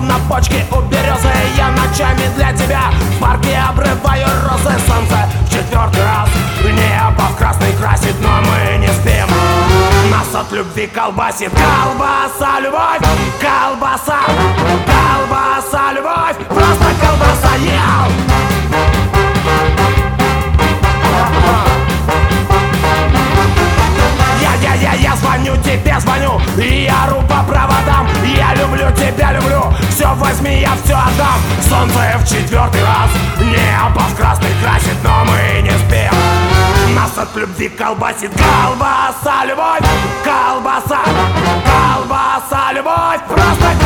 словно почки у березы. Я ночами для тебя в парке обрываю розы. Солнце в четвертый раз небо в красный красит, но мы не спим. Нас от любви колбасит. Колбаса, любовь, колбаса, колбаса, любовь, просто колбаса, Я звоню тебе, звоню, и я ору по проводам. Я люблю тебя, люблю, все возьми, я все отдам. Солнце в четвертый раз небо в красный красит, но мы не спим. Нас от любви колбасит. Колбаса, любовь, колбаса, колбаса, любовь, просто